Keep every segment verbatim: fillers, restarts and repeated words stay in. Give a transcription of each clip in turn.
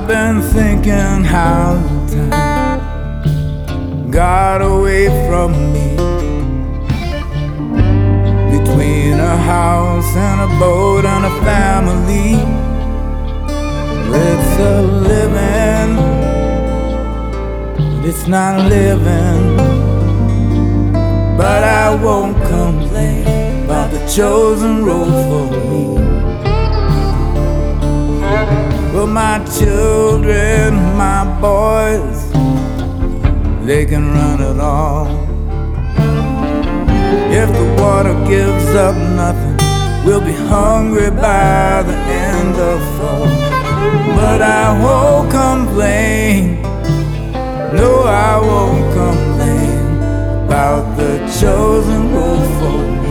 been thinking how the time got away from me, between a house and a boat and a family. It's a living, but it's not living. But I won't complain about the chosen road for me. But my children, my boys, they can run it all. If the water gives up nothing, we'll be hungry by the end of fall. But I won't complain, no, I won't complain about the chosen road for me.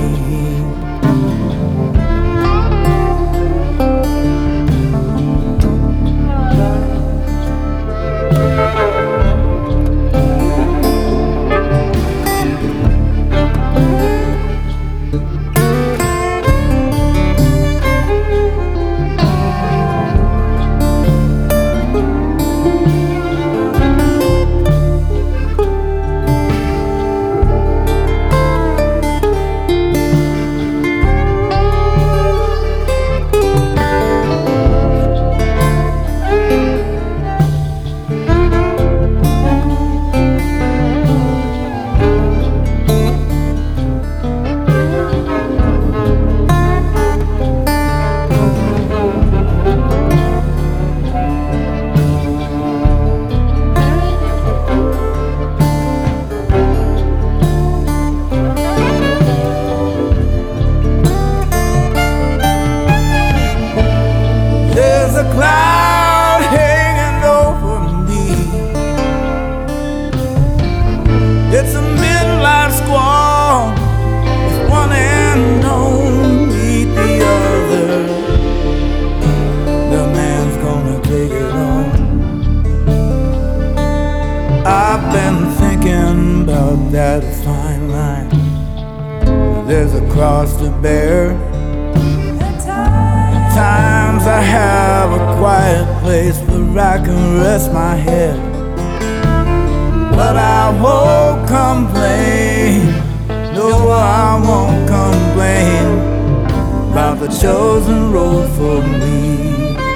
A cloud hanging over me. It's a midlife squall. If one end don't meet the other, the man's gonna take it on. I've been thinking about that fine line. There's a cross to bear. Times I have a quiet place where I can rest my head. But I won't complain, no, I won't complain about the chosen road for me.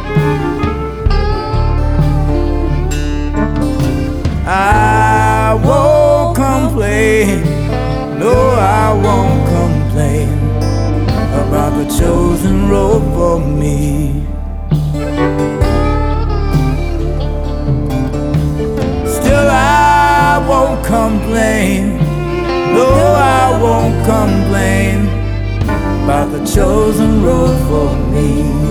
I won't complain, no, I won't complain about the chosen road for me. Still I won't complain, no, I won't complain about the chosen road for me.